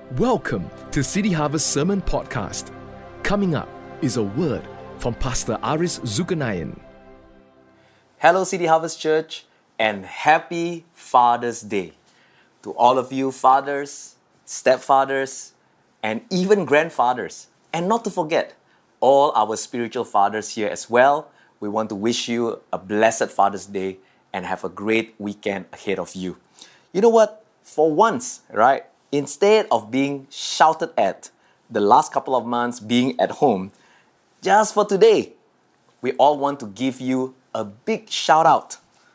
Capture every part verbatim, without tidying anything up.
Welcome to City Harvest Sermon Podcast. Coming up is a word from Pastor Aris Zulkarnain. Hello City Harvest Church and happy Father's Day to all of you fathers, stepfathers, and even grandfathers. And not to forget, all our spiritual fathers here as well. We want to wish you a blessed Father's Day and have a great weekend ahead of you. You know what? For once, right? Instead of being shouted at the last couple of months being at home, just for today, we all want to give you a big shout out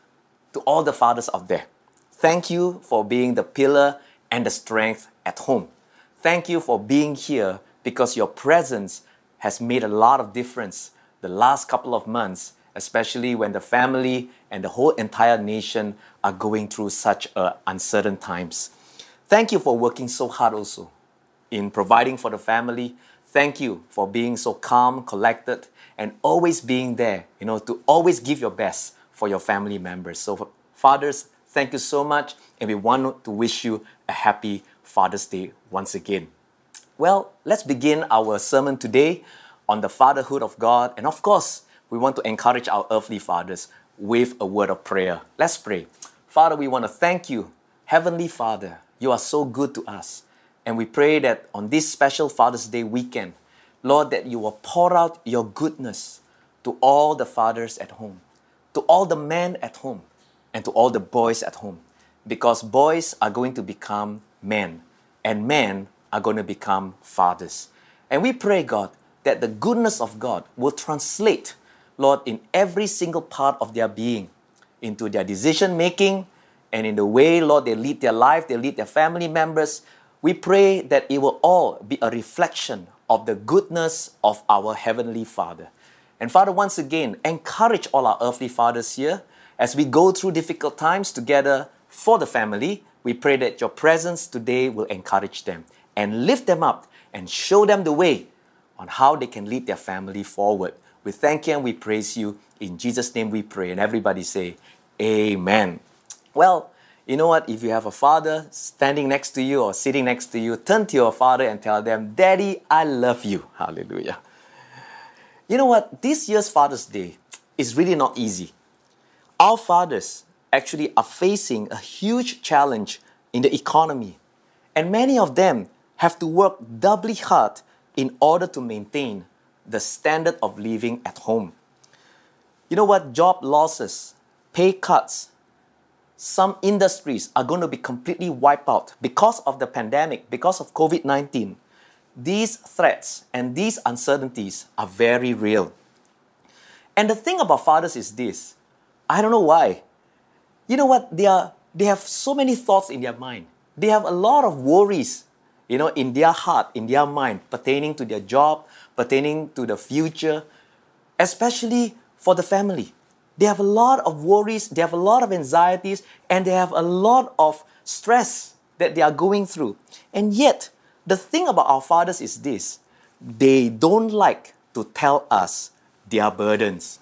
to all the fathers out there. Thank you for being the pillar and the strength at home. Thank you for being here because your presence has made a lot of difference the last couple of months, especially when the family and the whole entire nation are going through such uh, uncertain times. Thank you for working so hard also in providing for the family. Thank you for being so calm, collected, and always being there, you know, to always give your best for your family members. So fathers, thank you so much, and we want to wish you a happy Father's Day once again. Well, let's begin our sermon today on the fatherhood of God. And of course, we want to encourage our earthly fathers with a word of prayer. Let's pray. Father, we want to thank you, Heavenly Father. You are so good to us. And we pray that on this special Father's Day weekend, Lord, that you will pour out your goodness to all the fathers at home, to all the men at home, and to all the boys at home. Because boys are going to become men, and men are going to become fathers. And we pray, God, that the goodness of God will translate, Lord, in every single part of their being, into their decision making, and in the way, Lord, they lead their life, they lead their family members. We pray that it will all be a reflection of the goodness of our Heavenly Father. And Father, once again, encourage all our earthly fathers here as we go through difficult times together for the family. We pray that your presence today will encourage them and lift them up and show them the way on how they can lead their family forward. We thank you and we praise you. In Jesus' name we pray. And everybody say, Amen. Well, you know what? If you have a father standing next to you or sitting next to you, turn to your father and tell them, Daddy, I love you. Hallelujah. You know what? This year's Father's Day is really not easy. Our fathers actually are facing a huge challenge in the economy. And many of them have to work doubly hard in order to maintain the standard of living at home. You know what? Job losses, pay cuts, some industries are going to be completely wiped out because of the pandemic, because of COVID nineteen. These threats and these uncertainties are very real. And the thing about fathers is this. I don't know why. You know what? They are, they have so many thoughts in their mind. They have a lot of worries, you know, in their heart, in their mind, pertaining to their job, pertaining to the future, especially for the family. They have a lot of worries, they have a lot of anxieties, and they have a lot of stress that they are going through. And yet, the thing about our fathers is this. They don't like to tell us their burdens.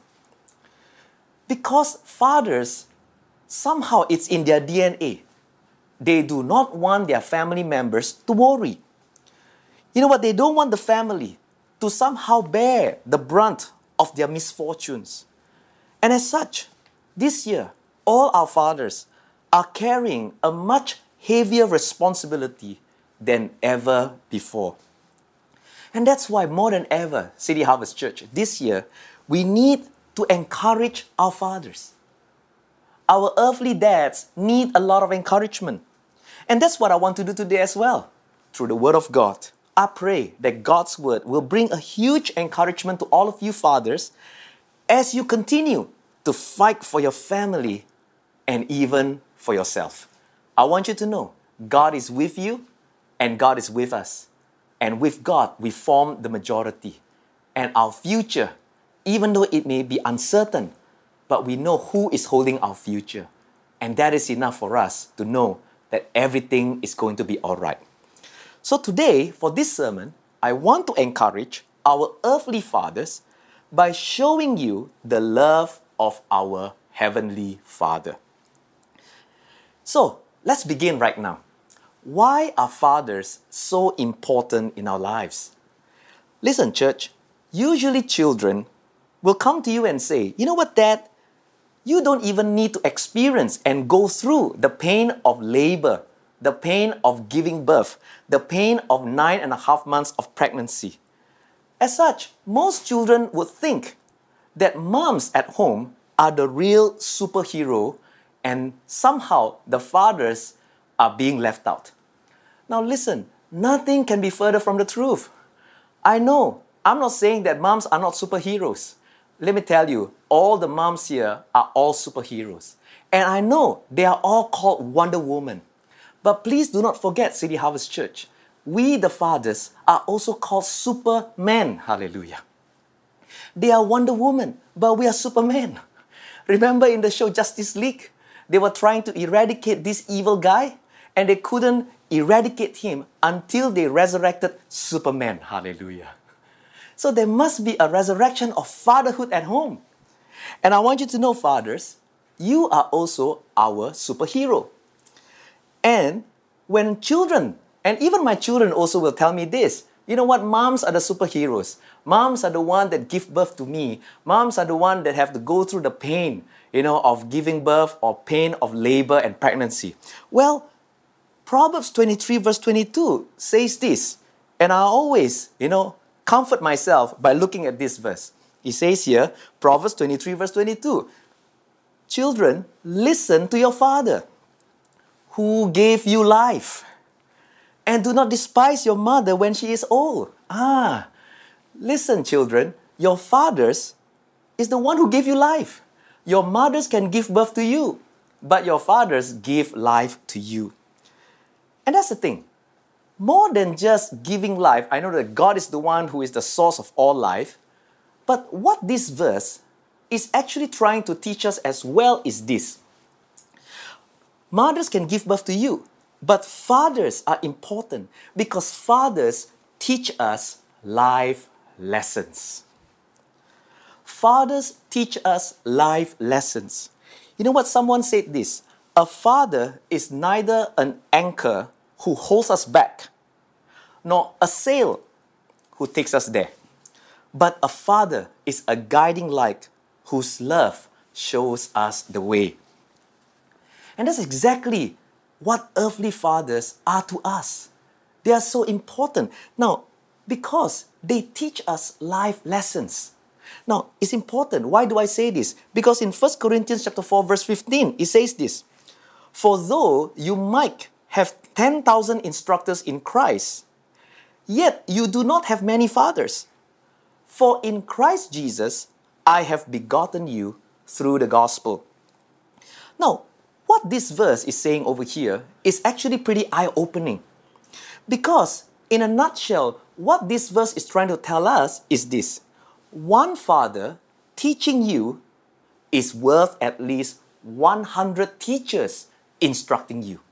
Because fathers, somehow it's in their D N A. They do not want their family members to worry. You know what? They don't want the family to somehow bear the brunt of their misfortunes. And as such, this year, all our fathers are carrying a much heavier responsibility than ever before. And that's why more than ever, City Harvest Church, this year, we need to encourage our fathers. Our earthly dads need a lot of encouragement. And that's what I want to do today as well. Through the Word of God, I pray that God's Word will bring a huge encouragement to all of you fathers as you continue to fight for your family and even for yourself. I want you to know God is with you and God is with us. And with God, we form the majority. And our future, even though it may be uncertain, but we know who is holding our future. And that is enough for us to know that everything is going to be all right. So today, for this sermon, I want to encourage our earthly fathers by showing you the love of our Heavenly Father. So, let's begin right now. why are fathers so important in our lives? Listen, church, usually children will come to you and say, you know what, Dad? You don't even need to experience and go through the pain of labor, the pain of giving birth, the pain of nine and a half months of pregnancy. As such, most children would think that moms at home are the real superhero and somehow the fathers are being left out. Now listen, nothing can be further from the truth. I know, I'm not saying that moms are not superheroes. Let me tell you, all the moms here are all superheroes. And I know they are all called Wonder Woman. But please do not forget, City Harvest Church, we the fathers are also called Supermen. Hallelujah. They are Wonder Woman, but we are Superman. Remember in the show Justice League? They were trying to eradicate this evil guy and they couldn't eradicate him until they resurrected Superman. Hallelujah. So there must be a resurrection of fatherhood at home. And I want you to know, fathers, you are also our superhero. And when children, and even my children also will tell me this, you know what, moms are the superheroes. Moms are the one that give birth to me. Moms are the one that have to go through the pain, you know, of giving birth or pain of labor and pregnancy. Well, Proverbs twenty-three verse twenty-two says this, and I always, you know, comfort myself by looking at this verse. It says here, Proverbs twenty-three verse twenty-two, children, listen to your father who gave you life, and do not despise your mother when she is old. Ah, listen, children, your fathers is the one who gave you life. Your mothers can give birth to you, but your fathers give life to you. And that's the thing. More than just giving life, I know that God is the one who is the source of all life, but what this verse is actually trying to teach us as well is this. Mothers can give birth to you, but fathers are important because fathers teach us life lessons. Fathers teach us life lessons. You know what? Someone said this. A father is neither an anchor who holds us back, nor a sail who takes us there. But a father is a guiding light whose love shows us the way. And that's exactly what earthly fathers are to us. They are so important. Now, because they teach us life lessons. Now, it's important. Why do I say this? Because in First Corinthians chapter four, verse fifteen, it says this, for though you might have ten thousand instructors in Christ, yet you do not have many fathers. For in Christ Jesus, I have begotten you through the gospel. Now, what this verse is saying over here is actually pretty eye-opening. Because, in a nutshell, what this verse is trying to tell us is this. One father teaching you is worth at least one hundred teachers instructing you.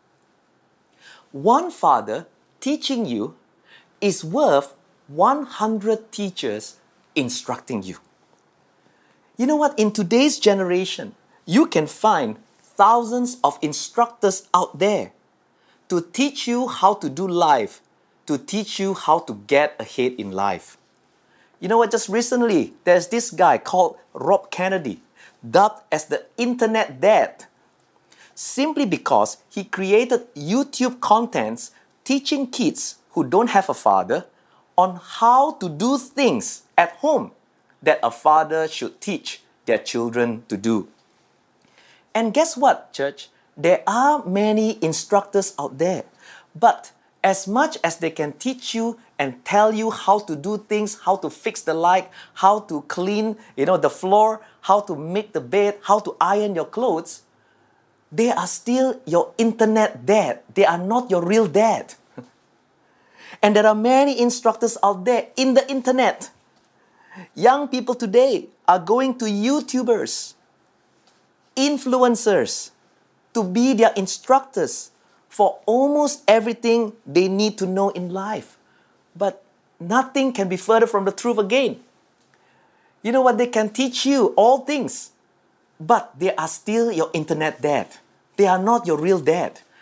One father teaching you is worth one hundred teachers instructing you. You know what? In today's generation, you can find thousands of instructors out there to teach you how to do life, to teach you how to get ahead in life. You know what? Just recently, there's this guy called Rob Kennedy, dubbed as the Internet Dad, simply because he created YouTube contents teaching kids who don't have a father on how to do things at home that a father should teach their children to do. And guess what, church? There are many instructors out there, but as much as they can teach you and tell you how to do things, how to fix the light, how to clean, you know, the floor, how to make the bed, how to iron your clothes, they are still your internet dad. They are not your real dad. And there are many instructors out there in the internet. Young people today are going to YouTubers, influencers, to be their instructors for almost everything they need to know in life. But nothing can be further from the truth again. You know what? They can teach you all things, but they are still your internet dad. They are not your real dad.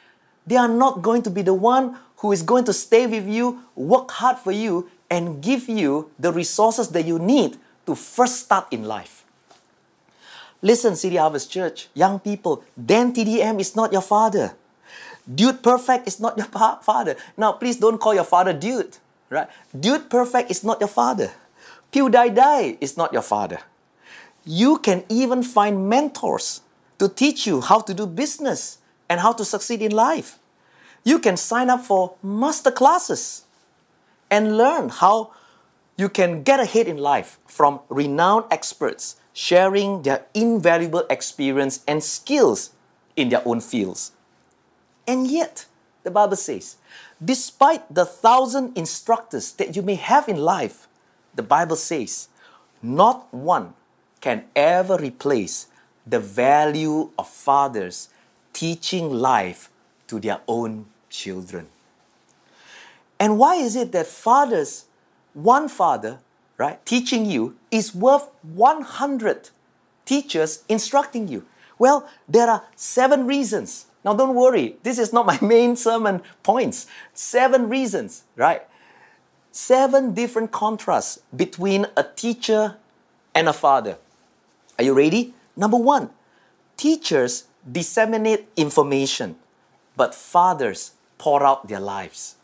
They are not going to be the one who is going to stay with you, work hard for you, and give you the resources that you need to first start in life. Listen, City Harvest Church, young people, Dan T D M is not your father. Dude Perfect is not your pa- father. Now, please don't call your father Dude, right? Dude Perfect is not your father. Pew Dai Dai is not your father. You can even find mentors to teach you how to do business and how to succeed in life. You can sign up for master classes and learn how you can get ahead in life from renowned experts sharing their invaluable experience and skills in their own fields. And yet, the Bible says, despite the thousand instructors that you may have in life, the Bible says, not one can ever replace the value of fathers teaching life to their own children. And why is it that fathers, one father, right, teaching you is worth one hundred teachers instructing you? Well, there are seven reasons. Now don't worry, this is not my main sermon points. Seven reasons, right? Seven different contrasts between a teacher and a father. Are you ready? Number one, teachers disseminate information, but fathers pour out their lives.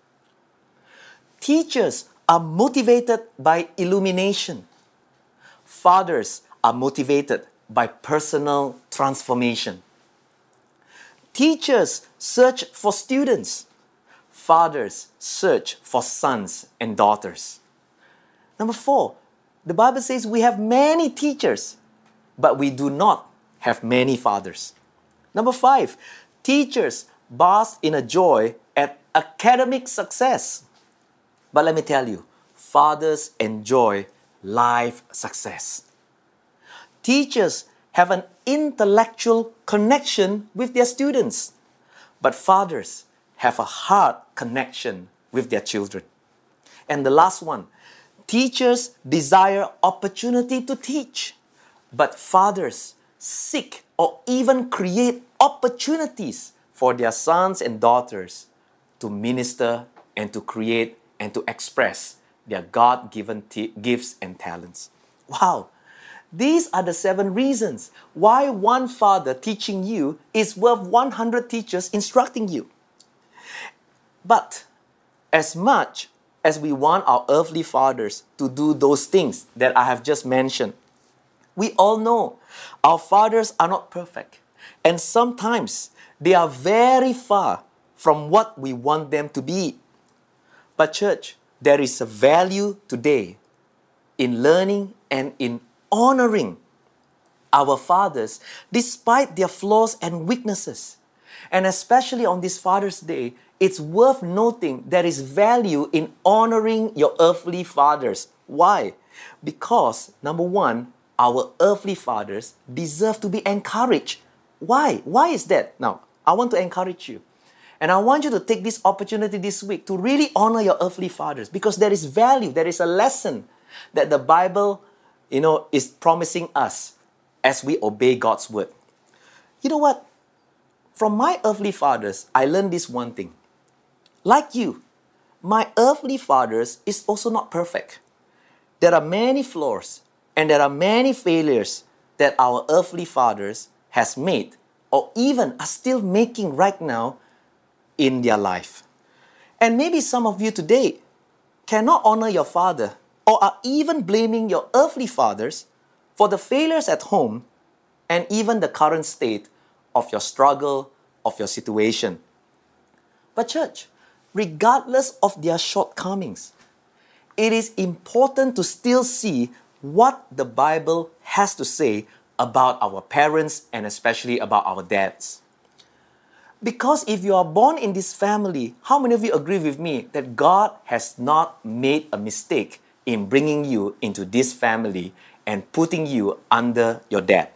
Teachers are motivated by illumination. Fathers are motivated by personal transformation. Teachers search for students. Fathers search for sons and daughters. Number four, the Bible says we have many teachers, but we do not have many fathers. Number five, teachers bask in a joy at academic success. But let me tell you, fathers enjoy life success. Teachers have an intellectual connection with their students, but fathers have a heart connection with their children. And the last one, teachers desire opportunity to teach, but fathers seek or even create opportunities for their sons and daughters to minister and to create and to express their God-given t- gifts and talents. Wow! These are the seven reasons why one father teaching you is worth one hundred teachers instructing you. But as much as we want our earthly fathers to do those things that I have just mentioned, we all know our fathers are not perfect. And sometimes they are very far from what we want them to be. But church, there is a value today in learning and in honoring our fathers despite their flaws and weaknesses. And especially on this Father's Day, it's worth noting there is value in honoring your earthly fathers. Why? Because, number one, our earthly fathers deserve to be encouraged. Why? Why is that? Now, I want to encourage you. And I want you to take this opportunity this week to really honor your earthly fathers, because there is value, there is a lesson that the Bible, you know, is promising us as we obey God's word. You know what? From my earthly fathers, I learned this one thing. Like you, my earthly fathers is also not perfect. There are many flaws and there are many failures that our earthly fathers has made or even are still making right now in their life. And maybe some of you today cannot honor your father or are even blaming your earthly fathers for the failures at home and even the current state of your struggle, of your situation. But church, regardless of their shortcomings, it is important to still see what the Bible has to say about our parents and especially about our dads. Because if you are born in this family, how many of you agree with me that God has not made a mistake in bringing you into this family and putting you under your dad?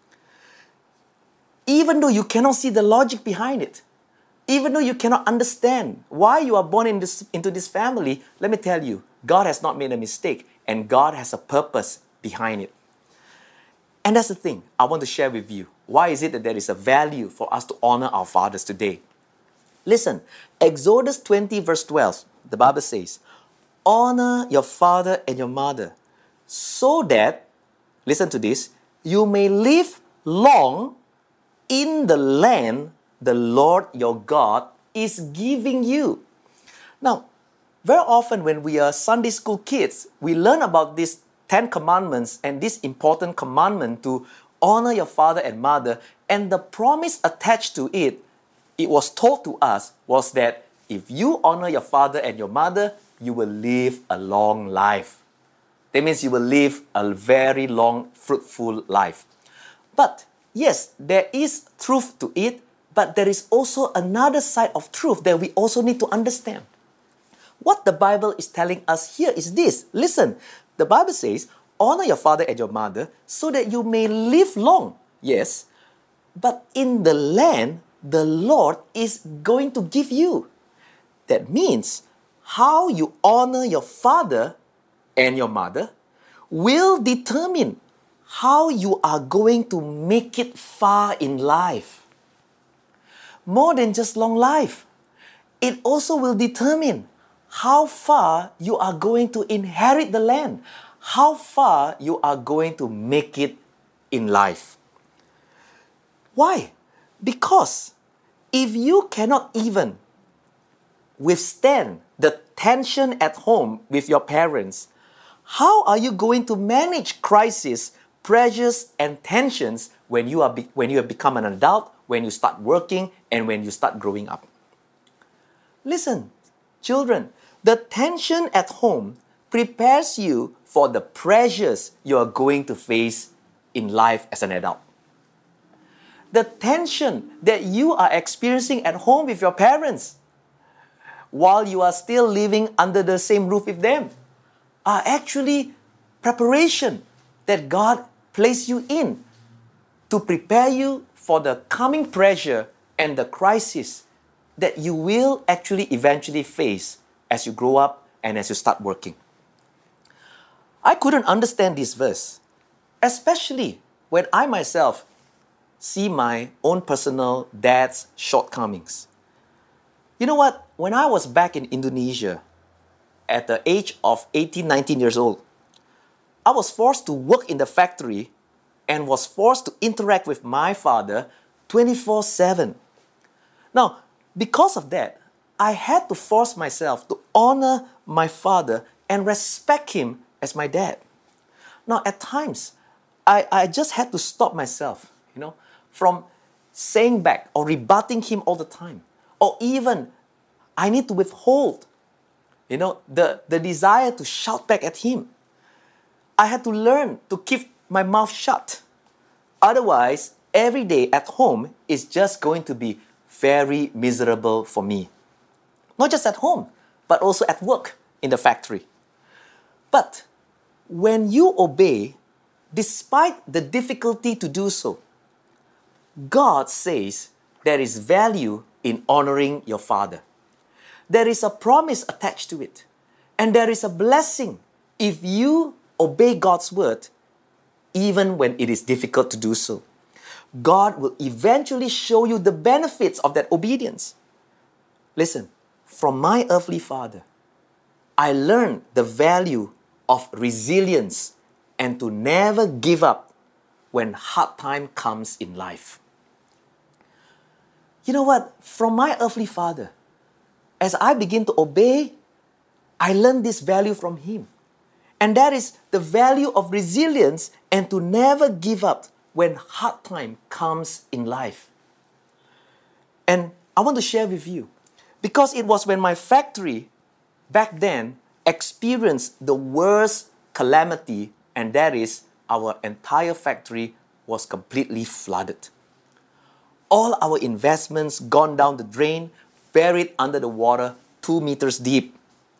Even though you cannot see the logic behind it, even though you cannot understand why you are born in this, into this family, let me tell you, God has not made a mistake and God has a purpose behind it. And that's the thing I want to share with you. Why is it that there is a value for us to honor our fathers today? Listen, Exodus twenty verse twelve, the Bible says, honor your father and your mother so that, listen to this, you may live long in the land the Lord your God is giving you. Now, very often when we are Sunday school kids, we learn about these Ten Commandments and this important commandment to honor your father and mother, and the promise attached to it, it was told to us, was that if you honor your father and your mother, you will live a long life. That means you will live a very long, fruitful life. But yes, there is truth to it, but there is also another side of truth that we also need to understand. What the Bible is telling us here is this. Listen, the Bible says, honor your father and your mother so that you may live long. Yes, but in the land the Lord is going to give you. That means how you honor your father and your mother will determine how you are going to make it far in life. More than just long life, it also will determine how far you are going to inherit the land, how far you are going to make it in life. Why? Because if you cannot even withstand the tension at home with your parents, how are you going to manage crisis, pressures, and tensions when you are be- when you have become an adult, when you start working, and when you start growing up? Listen, children, the tension at home prepares you for the pressures you are going to face in life as an adult. The tension that you are experiencing at home with your parents while you are still living under the same roof with them are actually preparation that God placed you in to prepare you for the coming pressure and the crisis that you will actually eventually face as you grow up and as you start working. I couldn't understand this verse, especially when I myself see my own personal dad's shortcomings. You know what? When I was back in Indonesia at the age of eighteen, nineteen years old, I was forced to work in the factory and was forced to interact with my father twenty-four seven. Now, because of that, I had to force myself to honor my father and respect him as my dad. Now, at times, I, I just had to stop myself, you know, from saying back or rebutting him all the time. Or even, I need to withhold, you know, the, the desire to shout back at him. I had to learn to keep my mouth shut. Otherwise, every day at home is just going to be very miserable for me. Not just at home, but also at work in the factory. But when you obey, despite the difficulty to do so, God says there is value in honoring your father. There is a promise attached to it. And there is a blessing if you obey God's word, even when it is difficult to do so. God will eventually show you the benefits of that obedience. Listen, from my earthly father, I learned the value of resilience and to never give up when hard time comes in life. You know what? From my earthly father, as I begin to obey, I learned this value from him. And that is the value of resilience and to never give up when hard time comes in life. And I want to share with you, because it was when my factory back then experienced the worst calamity, and that is our entire factory was completely flooded. All our investments gone down the drain, buried under the water two meters deep.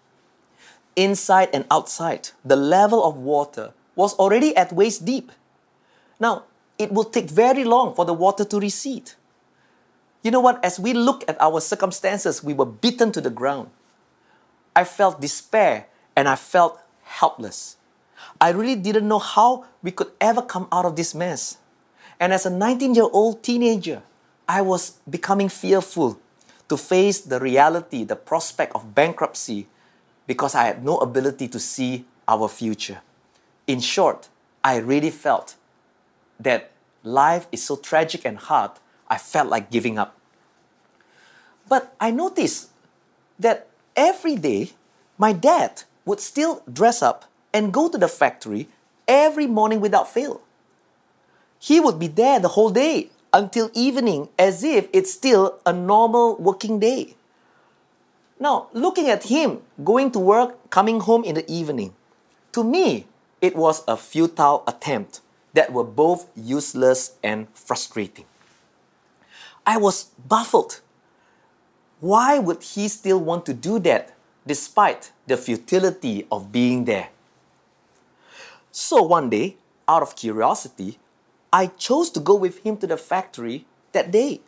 Inside and outside, the level of water was already at waist deep. Now, it will take very long for the water to recede. You know what? As we look at our circumstances, we were beaten to the ground. I felt despair and I felt helpless. I really didn't know how we could ever come out of this mess. And as a nineteen-year-old teenager, I was becoming fearful to face the reality, the prospect of bankruptcy, because I had no ability to see our future. In short, I really felt that life is so tragic and hard, I felt like giving up. But I noticed that every day, my dad would still dress up and go to the factory every morning without fail. He would be there the whole day until evening as if it's still a normal working day. Now, looking at him going to work, coming home in the evening, to me, it was a futile attempt that were both useless and frustrating. I was baffled. Why would he still want to do that despite the futility of being there? So one day, out of curiosity, I chose to go with him to the factory that day.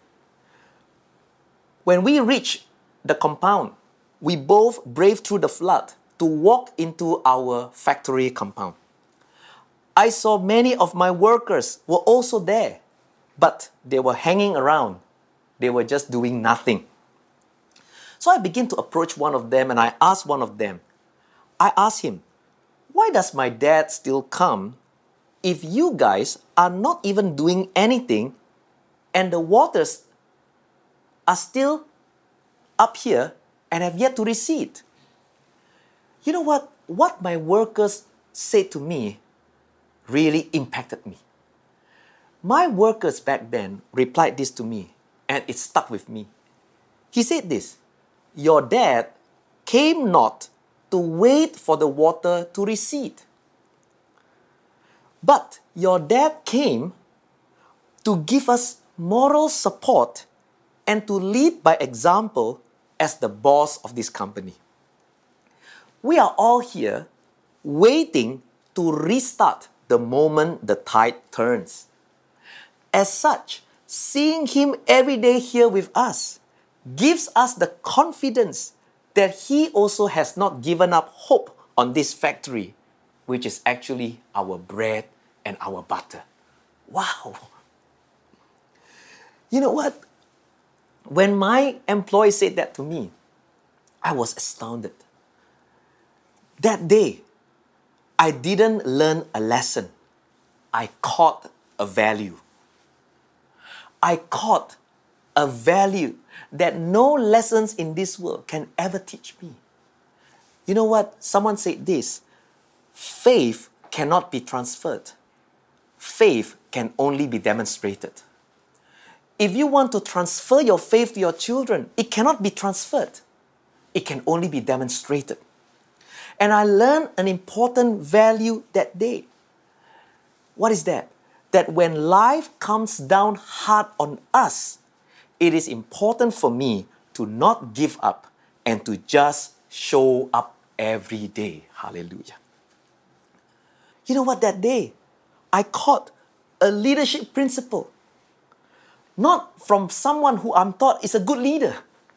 When we reached the compound, we both braved through the flood to walk into our factory compound. I saw many of my workers were also there, but they were hanging around. They were just doing nothing. So I began to approach one of them and I asked one of them, I asked him, why does my dad still come if you guys are not even doing anything and the waters are still up here and have yet to recede? You know what? What my workers said to me really impacted me. My workers back then replied this to me, and it stuck with me. He said this, your dad came not to wait for the water to recede, but your dad came to give us moral support and to lead by example as the boss of this company. We are all here waiting to restart the moment the tide turns. As such, seeing him every day here with us gives us the confidence that he also has not given up hope on this factory, which is actually our bread and our butter. Wow! You know what? When my employee said that to me, I was astounded. That day, I didn't learn a lesson. I caught a value. I caught a value that no lessons in this world can ever teach me. You know what? Someone said this, faith cannot be transferred. Faith can only be demonstrated. If you want to transfer your faith to your children, it cannot be transferred. It can only be demonstrated. And I learned an important value that day. What is that? That when life comes down hard on us, it is important for me to not give up and to just show up every day. Hallelujah. You know what, that day, I caught a leadership principle. Not from someone who I'm taught is a good leader,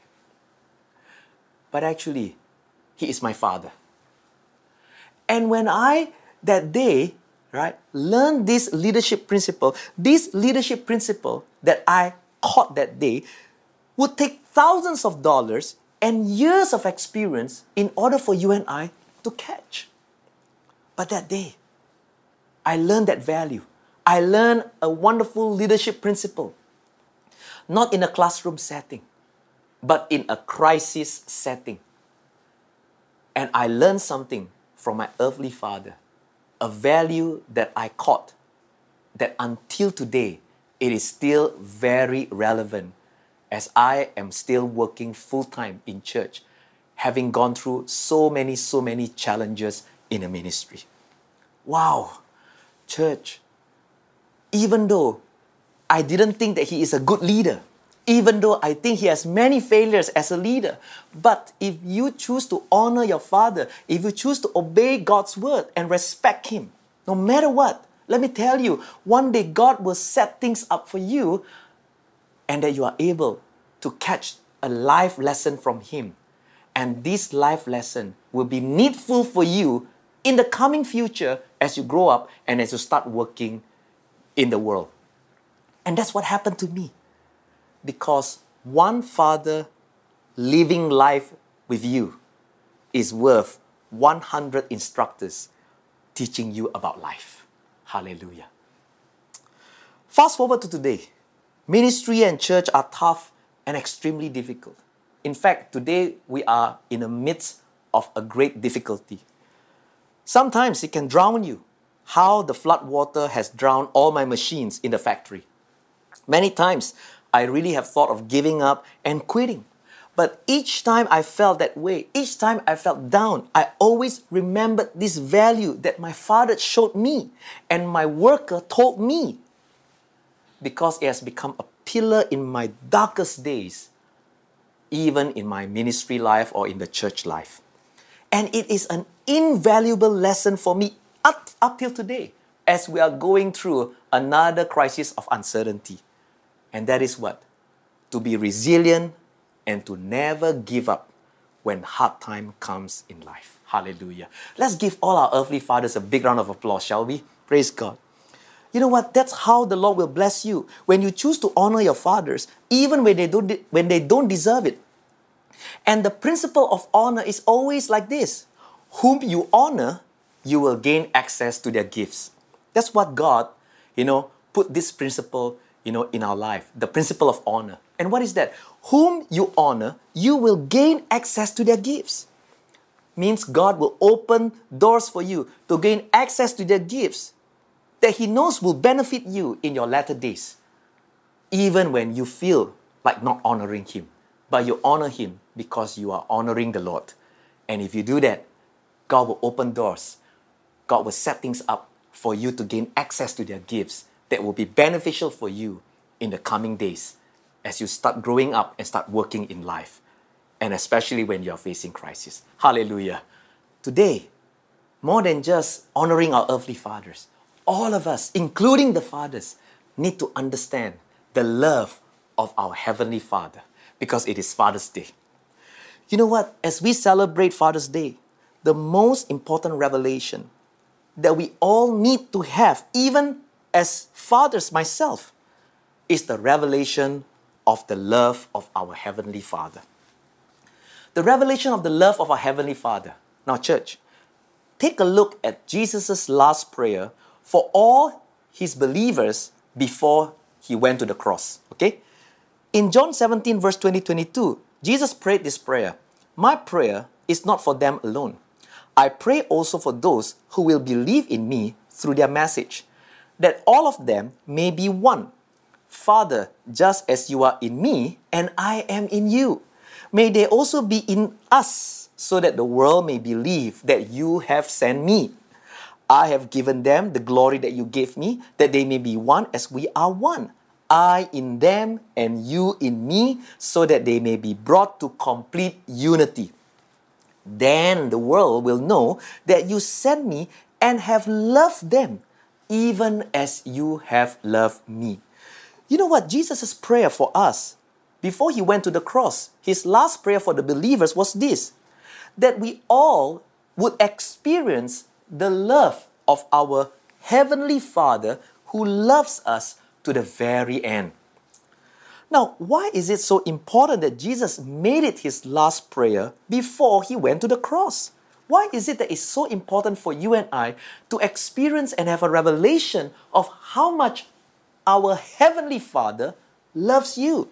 but actually, he is my father. And when I, that day, right, learned this leadership principle, this leadership principle that I caught that day would take thousands of dollars and years of experience in order for you and I to catch. But that day, I learned that value. I learned a wonderful leadership principle. Not in a classroom setting, but in a crisis setting. And I learned something from my earthly father, a value that I caught, that until today, it is still very relevant as I am still working full-time in church, having gone through so many, so many challenges in a ministry. Wow, church, even though I didn't think that he is a good leader, even though I think he has many failures as a leader. But if you choose to honor your father, if you choose to obey God's word and respect him, no matter what, let me tell you, one day God will set things up for you and that you are able to catch a life lesson from him. And this life lesson will be needful for you in the coming future as you grow up and as you start working in the world. And that's what happened to me. Because one father living life with you is worth one hundred instructors teaching you about life. Hallelujah. Fast forward to today. Ministry and church are tough and extremely difficult. In fact, today we are in the midst of a great difficulty. Sometimes it can drown you. How the flood water has drowned all my machines in the factory. Many times I really have thought of giving up and quitting. But each time I felt that way, each time I felt down, I always remembered this value that my Father showed me and my worker told me, because it has become a pillar in my darkest days, even in my ministry life or in the church life. And it is an invaluable lesson for me up, up till today as we are going through another crisis of uncertainty. And that is what? To be resilient and to never give up when hard time comes in life. Hallelujah. Let's give all our earthly fathers a big round of applause, shall we? Praise God. You know what? That's how the Lord will bless you. When you choose to honor your fathers, even when they don't, when they don't deserve it. And the principle of honor is always like this. Whom you honor, you will gain access to their gifts. That's what God, you know, put this principle, you know, in our life. The principle of honor. And what is that? Whom you honor, you will gain access to their gifts. Means God will open doors for you to gain access to their gifts that He knows will benefit you in your latter days. Even when you feel like not honoring Him. But you honor Him because you are honoring the Lord. And if you do that, God will open doors. God will set things up for you to gain access to their gifts that will be beneficial for you in the coming days as you start growing up and start working in life. And especially when you are facing crisis. Hallelujah. Today, more than just honoring our earthly fathers, all of us, including the fathers, need to understand the love of our Heavenly Father because it is Father's Day. You know what? As we celebrate Father's Day, the most important revelation that we all need to have, even as fathers myself, is the revelation of the love of our Heavenly Father. The revelation of the love of our Heavenly Father. Now, church, take a look at Jesus' last prayer for all His believers before He went to the cross. Okay? In John seventeen, verse twenty to twenty-two, Jesus prayed this prayer. My prayer is not for them alone. I pray also for those who will believe in me through their message, that all of them may be one. Father, just as you are in me and I am in you, may they also be in us, so that the world may believe that you have sent me. I have given them the glory that you gave me, that they may be one as we are one. I in them and you in me, so that they may be brought to complete unity. Then the world will know that you sent me and have loved them, even as you have loved me. You know what? Jesus' prayer for us, before He went to the cross, His last prayer for the believers was this, that we all would experience the love of our Heavenly Father who loves us to the very end. Now, why is it so important that Jesus made it His last prayer before He went to the cross? Why is it that it's so important for you and I to experience and have a revelation of how much our Heavenly Father loves you?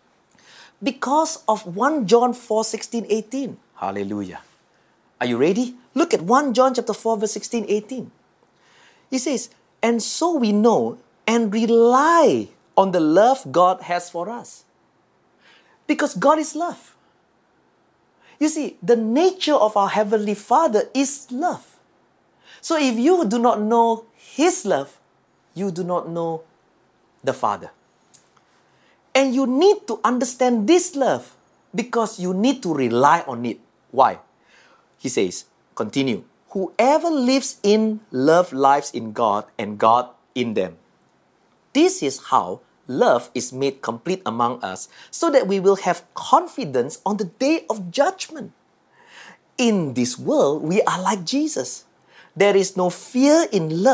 Because of First John four, sixteen, eighteen. Hallelujah. Are you ready? Look at First John chapter four, verse sixteen, eighteen. He says, and so we know and rely on the love God has for us. Because God is love. You see, the nature of our Heavenly Father is love. So if you do not know His love, you do not know the Father. And you need to understand this love because you need to rely on it. Why? He says, continue, whoever lives in love lives in God and God in them. This is how love is made complete among us so that we will have confidence on the day of judgment. In this world, we are like Jesus. There is no fear in love,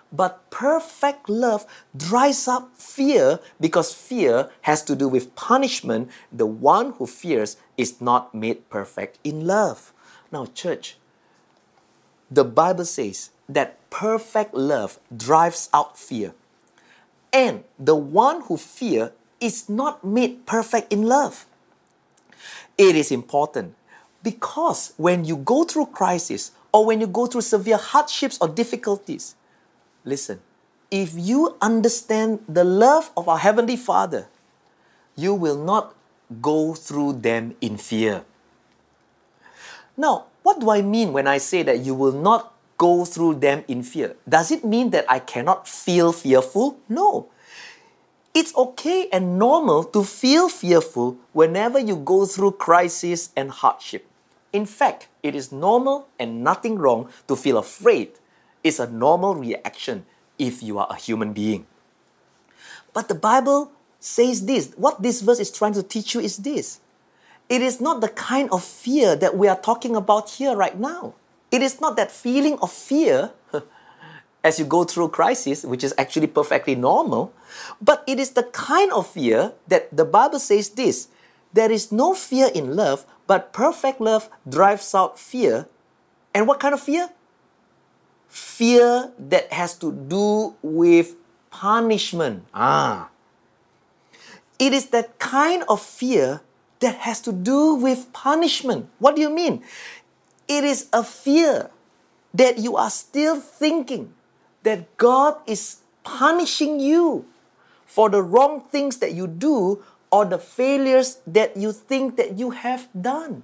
But perfect love dries up fear because fear has to do with punishment. The one who fears is not made perfect in love. Now, church, the Bible says that perfect love drives out fear. And the one who fears is not made perfect in love. It is important because when you go through crisis or when you go through severe hardships or difficulties, listen, if you understand the love of our Heavenly Father, you will not go through them in fear. Now, what do I mean when I say that you will not go through them in fear? Does it mean that I cannot feel fearful? No. It's okay and normal to feel fearful whenever you go through crisis and hardship. In fact, it is normal and nothing wrong to feel afraid. It's a normal reaction if you are a human being. But the Bible says this. What this verse is trying to teach you is this. It is not the kind of fear that we are talking about here right now. It is not that feeling of fear as you go through crisis, which is actually perfectly normal, but it is the kind of fear that the Bible says this. There is no fear in love, but perfect love drives out fear. And what kind of fear? Fear that has to do with punishment. Ah. It is that kind of fear that has to do with punishment. What do you mean? It is a fear that you are still thinking that God is punishing you for the wrong things that you do or the failures that you think that you have done.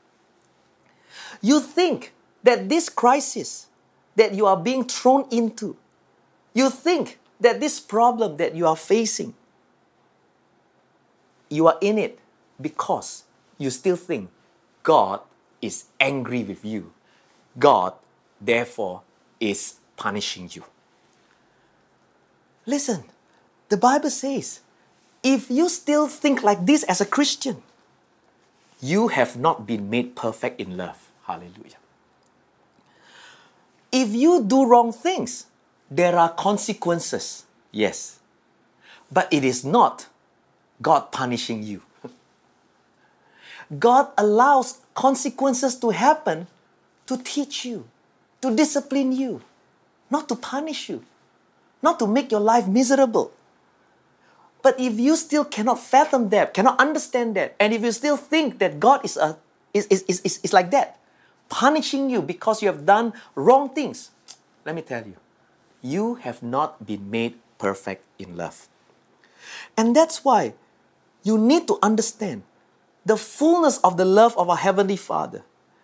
You think that this crisis that you are being thrown into, you think that this problem that you are facing, you are in it because you still think God is angry with you. God, therefore, is punishing you. Listen, the Bible says, if you still think like this as a Christian, you have not been made perfect in love. Hallelujah. If you do wrong things, there are consequences. Yes. But it is not God punishing you. God allows consequences to happen to teach you, to discipline you, not to punish you, not to make your life miserable. But if you still cannot fathom that, cannot understand that, and if you still think that God is, a, is, is, is, is, is like that, punishing you because you have done wrong things, let me tell you, you have not been made perfect in love. And that's why you need to understand the fullness of the love of our Heavenly Father,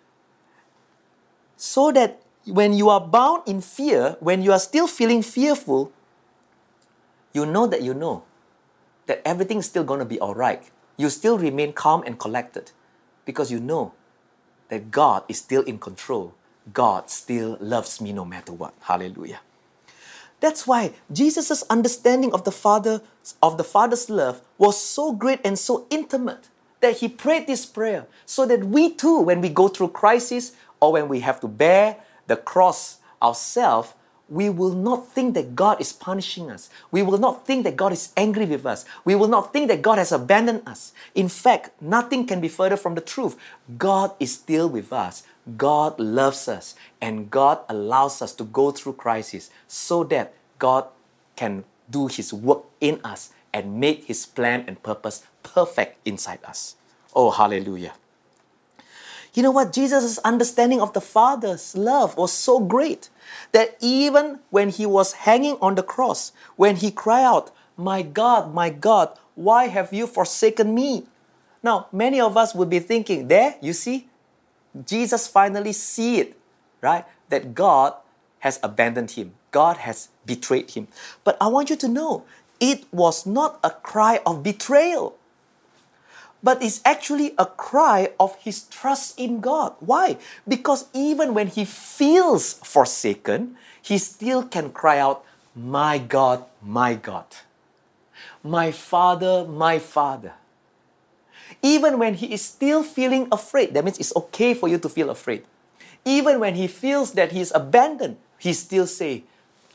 so that when you are bound in fear, when you are still feeling fearful, you know that you know that everything is still going to be all right. You still remain calm and collected because you know that God is still in control. God still loves me no matter what. Hallelujah. That's why Jesus' understanding of the Father, of the Father's love was so great and so intimate that He prayed this prayer so that we too, when we go through crisis or when we have to bear the cross ourselves, we will not think that God is punishing us. We will not think that God is angry with us. We will not think that God has abandoned us. In fact, nothing can be further from the truth. God is still with us. God loves us. And God allows us to go through crisis so that God can do His work in us and make His plan and purpose perfect inside us. Oh, hallelujah. You know what? Jesus' understanding of the Father's love was so great that even when He was hanging on the cross, when He cried out, "My God, my God, why have you forsaken me?" Now, many of us would be thinking, there, you see, Jesus finally see it, right? That God has abandoned Him. God has betrayed Him. But I want you to know, it was not a cry of betrayal, but it's actually a cry of his trust in God. Why? Because even when he feels forsaken, he still can cry out, "My God, my God. My Father, my Father." Even when he is still feeling afraid, that means it's okay for you to feel afraid. Even when he feels that he is abandoned, he still say,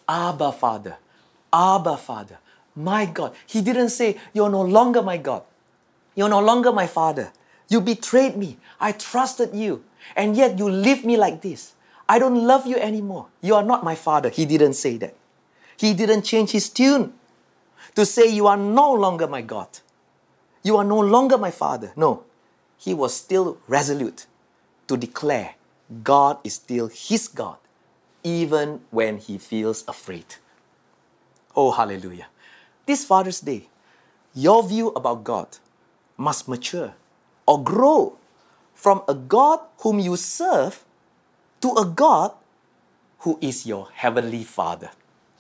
Abba, Father. Abba, Father. My God. He didn't say, you're no longer my God. You're no longer my Father. You betrayed me. I trusted you. And yet you leave me like this. I don't love you anymore. You are not my Father. He didn't say that. He didn't change his tune to say, you are no longer my God. You are no longer my Father. No. He was still resolute to declare God is still his God, even when he feels afraid. Oh, hallelujah. This Father's Day, your view about God must mature or grow from a God whom you serve to a God who is your heavenly Father.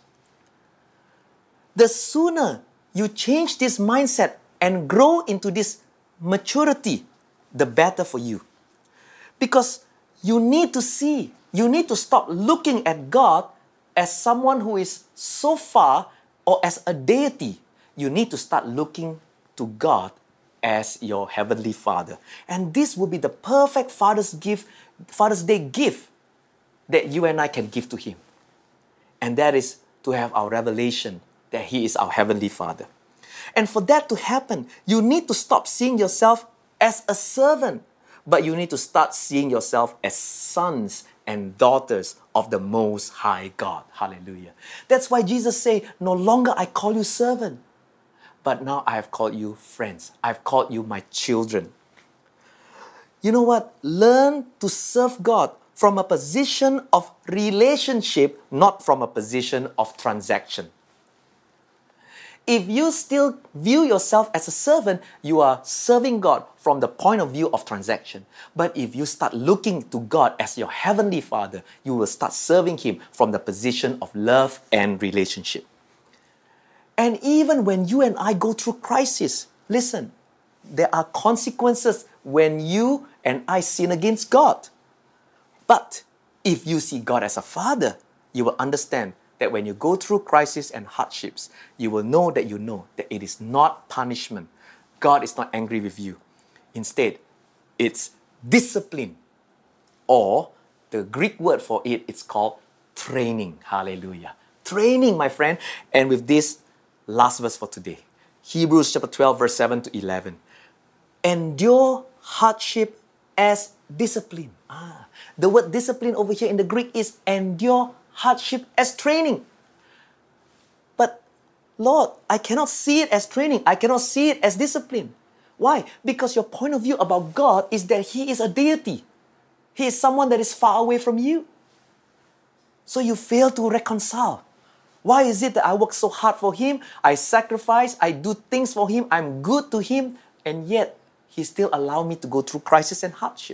The sooner you change this mindset and grow into this maturity, the better for you. Because you need to see, you need to stop looking at God as someone who is so far or as a deity. You need to start looking to God as your heavenly Father. And this will be the perfect Father's gift, Father's Day gift that you and I can give to Him. And that is to have our revelation that He is our heavenly Father. And for that to happen, you need to stop seeing yourself as a servant, but you need to start seeing yourself as sons and daughters of the Most High God. Hallelujah. That's why Jesus said, no longer I call you servant, but now I have called you friends. I've called you my children. You know what? Learn to serve God from a position of relationship, not from a position of transaction. If you still view yourself as a servant, you are serving God from the point of view of transaction. But if you start looking to God as your heavenly Father, you will start serving Him from the position of love and relationship. And even when you and I go through crisis, listen, there are consequences when you and I sin against God. But if you see God as a Father, you will understand that when you go through crisis and hardships, you will know that you know that it is not punishment. God is not angry with you. Instead, it's discipline. Or the Greek word for it is called training. Hallelujah. Training, my friend. And with this last verse for today, Hebrews chapter twelve, verse seven to eleven. Endure hardship as discipline. Ah, the word discipline over here in the Greek is endure hardship as training. But Lord, I cannot see it as training. I cannot see it as discipline. Why? Because your point of view about God is that He is a deity. He is someone that is far away from you. So you fail to reconcile. Why is it that I work so hard for Him? I sacrifice, I do things for Him, I'm good to Him, and yet He still allows me to go through crisis and hardship.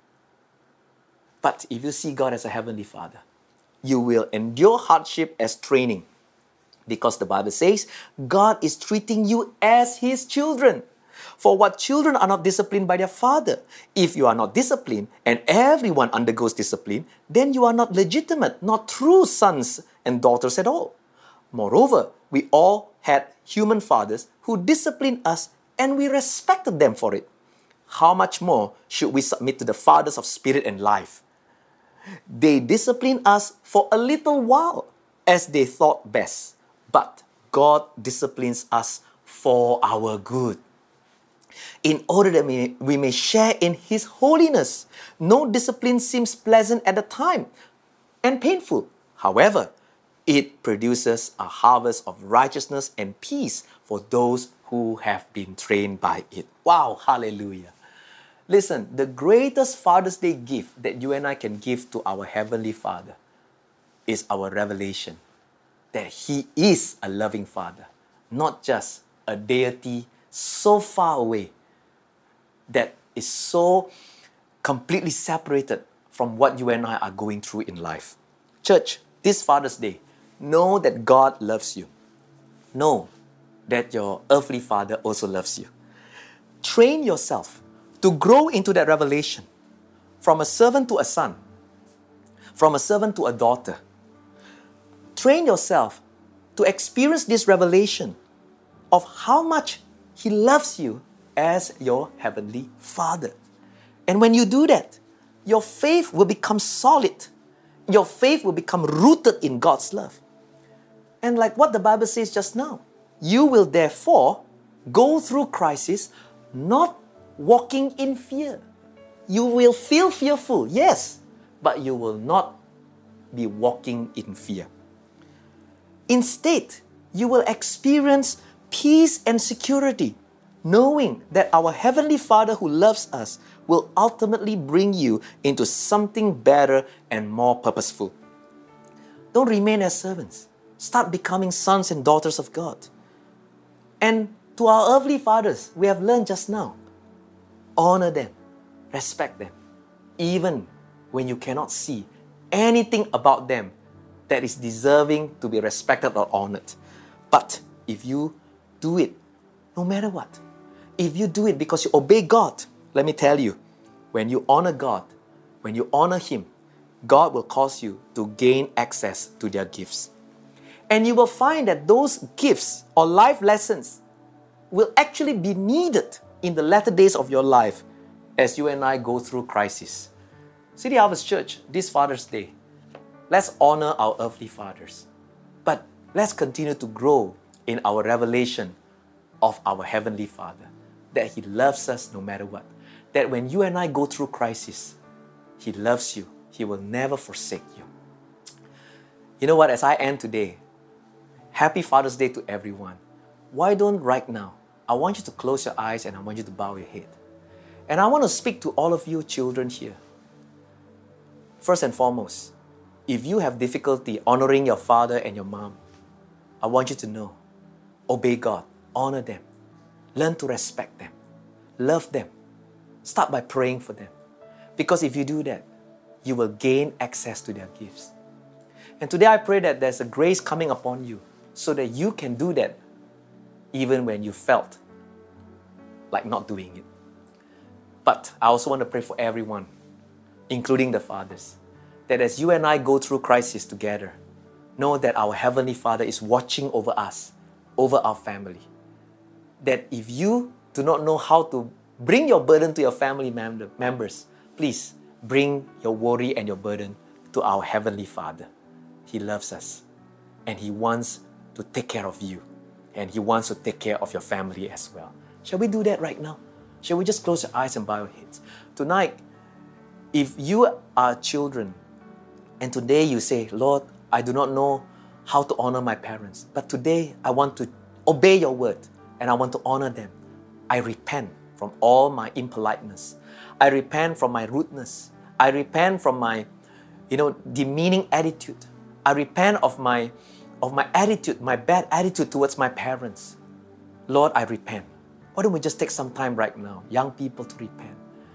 But if you see God as a heavenly Father, you will endure hardship as training, because the Bible says God is treating you as His children. For what children are not disciplined by their father? If you are not disciplined and everyone undergoes discipline, then you are not legitimate, not true sons and daughters at all. Moreover, we all had human fathers who disciplined us and we respected them for it. How much more should we submit to the fathers of spirit and life? They disciplined us for a little while as they thought best, but God disciplines us for our good, in order that we, we may share in His holiness. No discipline seems pleasant at the time and painful. However, it produces a harvest of righteousness and peace for those who have been trained by it. Wow, hallelujah. Listen, the greatest Father's Day gift that you and I can give to our Heavenly Father is our revelation that He is a loving Father, not just a deity so far away that is so completely separated from what you and I are going through in life. Church, this Father's Day, know that God loves you. Know that your earthly Father also loves you. Train yourself to grow into that revelation, from a servant to a son, from a servant to a daughter. Train yourself to experience this revelation of how much He loves you as your Heavenly Father. And when you do that, your faith will become solid. Your faith will become rooted in God's love. And like what the Bible says just now, you will therefore go through crisis not walking in fear. You will feel fearful, yes, but you will not be walking in fear. Instead, you will experience peace and security, knowing that our Heavenly Father who loves us will ultimately bring you into something better and more purposeful. Don't remain as servants. Start becoming sons and daughters of God. And to our earthly fathers, we have learned just now, honor them, respect them, even when you cannot see anything about them that is deserving to be respected or honored. But if you do it, no matter what, if you do it because you obey God, let me tell you, when you honor God, when you honor Him, God will cause you to gain access to their gifts. And you will find that those gifts or life lessons will actually be needed in the latter days of your life as you and I go through crisis. City Harvest Church, this Father's Day, let's honor our earthly fathers. But let's continue to grow in our revelation of our Heavenly Father, that He loves us no matter what. That when you and I go through crisis, He loves you. He will never forsake you. You know what, as I end today, happy Father's Day to everyone. Why don't right now, I want you to close your eyes and I want you to bow your head. And I want to speak to all of you children here. First and foremost, if you have difficulty honoring your father and your mom, I want you to know, obey God, honor them, learn to respect them, love them. Start by praying for them. Because if you do that, you will gain access to their gifts. And today I pray that there's a grace coming upon you so that you can do that even when you felt like not doing it. But I also want to pray for everyone, including the fathers, that as you and I go through crisis together, know that our Heavenly Father is watching over us, over our family. That if you do not know how to bring your burden to your family mem- members, please bring your worry and your burden to our Heavenly Father. He loves us and He wants to take care of you and He wants to take care of your family as well. Shall we do that right now? Shall we just close your eyes and bow your heads? Tonight, if you are children and today you say, Lord, I do not know how to honor my parents, but today I want to obey your word and I want to honor them. I repent from all my impoliteness. I repent from my rudeness. I repent from my, you know, demeaning attitude. I repent of my, of my attitude, my bad attitude towards my parents. Lord, I repent. Why don't we just take some time right now, young people, to repent?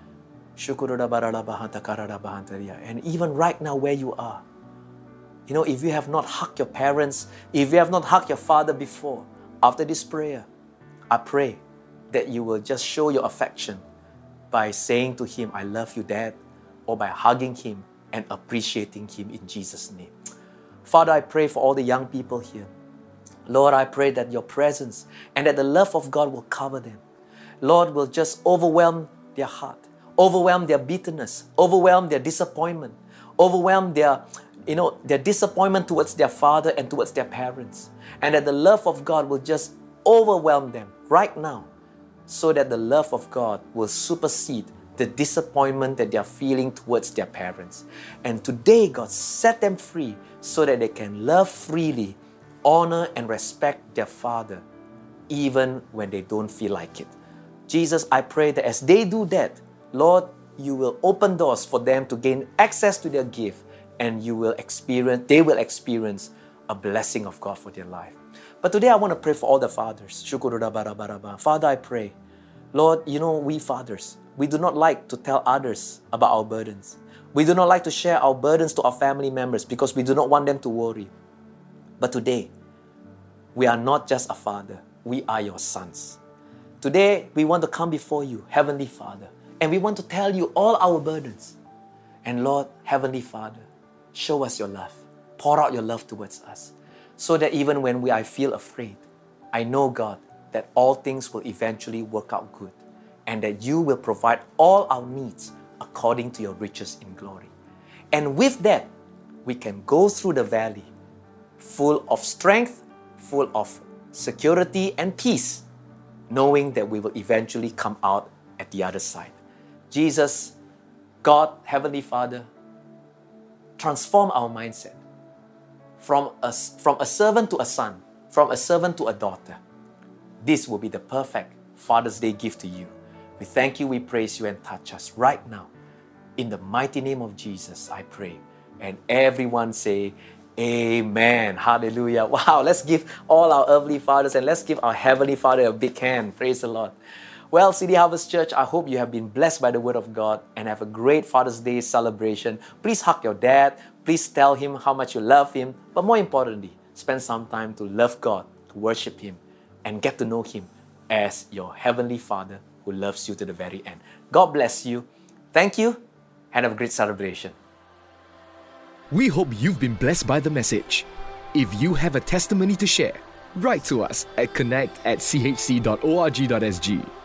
And even right now where you are, you know, if you have not hugged your parents, if you have not hugged your father before, after this prayer, I pray that you will just show your affection by saying to him, I love you, Dad, or by hugging him and appreciating him in Jesus' name. Father, I pray for all the young people here. Lord, I pray that your presence and that the love of God will cover them. Lord, will just overwhelm their heart, overwhelm their bitterness, overwhelm their disappointment, overwhelm their, you know, their disappointment towards their father and towards their parents. And that the love of God will just overwhelm them right now, so that the love of God will supersede the disappointment that they are feeling towards their parents. And today, God, set them free so that they can love freely, honor and respect their father, even when they don't feel like it. Jesus, I pray that as they do that, Lord, you will open doors for them to gain access to their gift, and you will experience, they will experience a blessing of God for their life. But today I want to pray for all the fathers. Father, I pray, Lord, you know, we fathers, we do not like to tell others about our burdens. We do not like to share our burdens to our family members because we do not want them to worry. But today, we are not just a father, we are your sons. Today, we want to come before you, Heavenly Father, and we want to tell you all our burdens. And Lord, Heavenly Father, show us your love. Pour out your love towards us, so that even when we I feel afraid, I know, God, that all things will eventually work out good, and that you will provide all our needs according to your riches in glory. And with that, we can go through the valley full of strength, full of security and peace, knowing that we will eventually come out at the other side. Jesus, God, Heavenly Father, transform our mindset from a, from a servant to a son, from a servant to a daughter. This will be the perfect Father's Day gift to you. We thank you, we praise you, and touch us right now. In the mighty name of Jesus, I pray. And everyone say, Amen. Hallelujah. Wow, let's give all our earthly fathers and let's give our Heavenly Father a big hand. Praise the Lord. Well, City Harvest Church, I hope you have been blessed by the Word of God and have a great Father's Day celebration. Please hug your dad. Please tell him how much you love him. But more importantly, spend some time to love God, to worship Him, and get to know Him as your Heavenly Father who loves you to the very end. God bless you. Thank you, and have a great celebration. We hope you've been blessed by the message. If you have a testimony to share, write to us at connect at c h c dot org dot s g.